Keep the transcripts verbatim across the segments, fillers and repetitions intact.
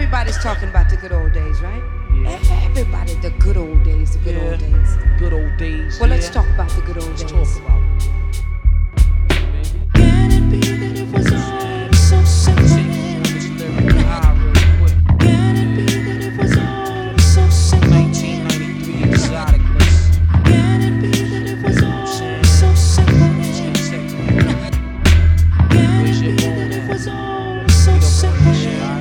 everybody's talking about the good old days, right? Yeah. Everybody, the good old days, the good Yeah. old days. Good old days. Well, yeah. let's talk about the good old Let's days. talk about it. Can it be that it was all so simple? Take this lyric high real quick. Can it be that it was all so simple? nineteen ninety-three exoticness. Can it be that it was all so simple? Can Where's it your be bone that it at? was all so simple?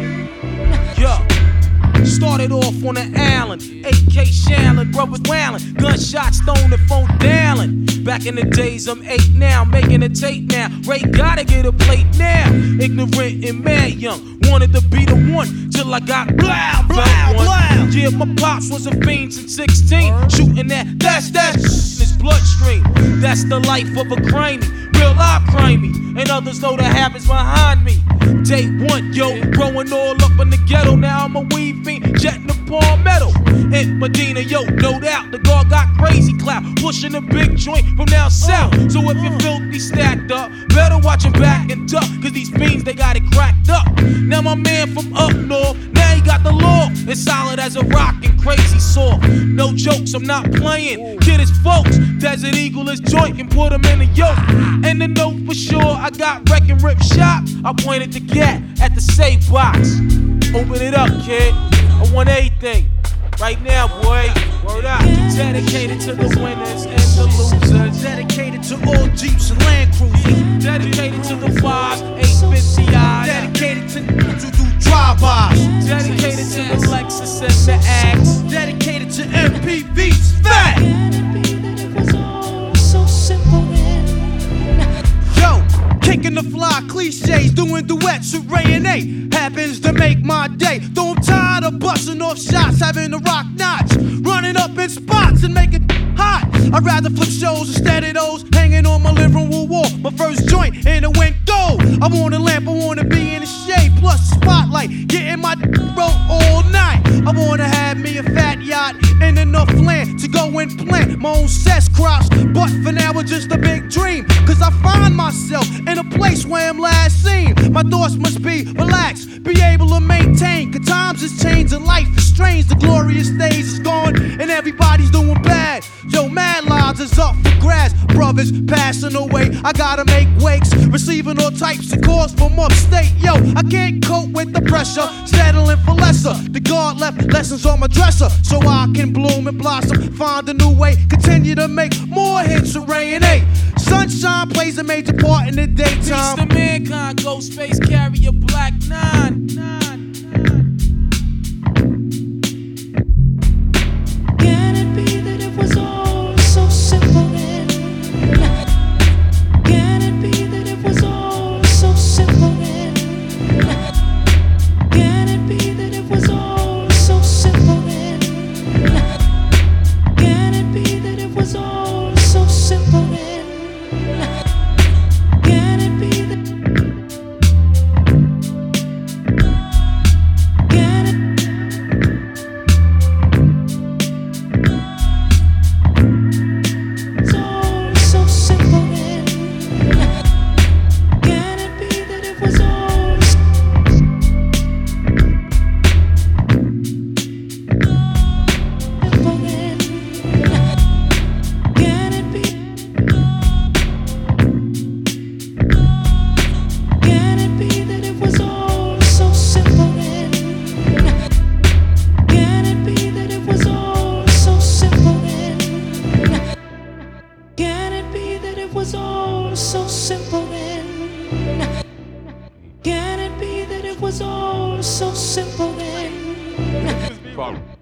Yo, started off on the island, A K Shanlin, brothers wailing, gunshots thrown and phone dialing. Back in the days, I'm eight now, making a tape now. Ray gotta get a plate now. Ignorant and mad young, wanted to be the one till I got blah blah blah. Yeah, my pops was a fiend since sixteen, shooting that that's that in his bloodstream. That's the life of a crimey, real life crimey, and others know the habits behind me. Day one, yo, growing all up in the ghetto. Now I'm a weed fiend, jetting the palmetto. In Medina, yo, no doubt, the guard got crazy clout, pushing a big joint from down south. So if you're filthy stacked up, better watch your back and duck, cause these fiends, they got it cracked up. Now my man from up north, now he got the law. It's solid as a rock and crazy soft. No jokes, I'm not playing. Kid is folks, Desert Eagle is joint and put him in a yoke. And the note for sure, I got wreck and rip shop. I pointed the cat at the safe box. Open it up, kid. I want everything. Right now, boy. Word up. Dedicated to the winners and the losers. Dedicated to all Jeeps and Land Cruisers. Dedicated to the fives, eight fifty eyes. Dedicated to to do drive-bys. Dedicated to the Lexus and the Axe. Dedicated to M P V's fat. Can it be that it was all so simple? Yo, kicking the fly cliches, doing duets with Ray and A. Happens to make my day. Though I'm tired of busting off shots, having the rock notch, running up in spots and making hot. I'd rather flip shows instead of those hanging on my living room wall. My first joint and it went gold. I want a lamp, I wanna be in the shade, plus a spotlight, getting my roll all night. I wanna have me a fat yacht and enough land to go and plant my own cess crops. But for now it's just a big dream, cause I find myself in a place where I'm last seen. My thoughts must be relaxed, be able to maintain, cause times has changed and life is strange. The glorious days is gone and everybody's doing bad. Yo, mad lives is up for grabs. Brothers passing away, I gotta make wakes, receiving all types of calls from upstate. Yo, I can't cope with the pressure, settling for lesser. The God left lessons on my dresser, so I can bloom and blossom, find a new way, continue to make more hits with Ray and A. Sunshine plays a major part in the Peace daytime. to mankind, Ghostface carry a black nine. nine, nine. Can it be that it was all so simple? Can it be that it was all so simple? Can it be that it was all so simple? Can it be that it was all so simple? Can it be that Can it It's all so simple. Can it be that it was all simple? Can it be? Can it be that it was all so simple? Can it be that it was all so simple? Can it be that it was all so simple? Can it be that it was all so simple? Problem.